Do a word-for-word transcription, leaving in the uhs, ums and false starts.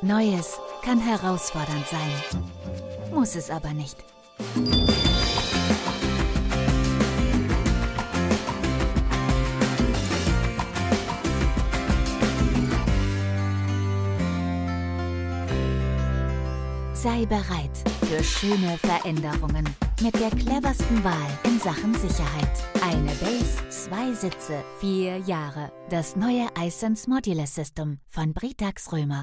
Neues kann herausfordernd sein, muss es aber nicht. Sei bereit für schöne Veränderungen mit der cleversten Wahl in Sachen Sicherheit. Eine Base, zwei Sitze, vier Jahre. Das neue iSense Modular System von Britax Römer.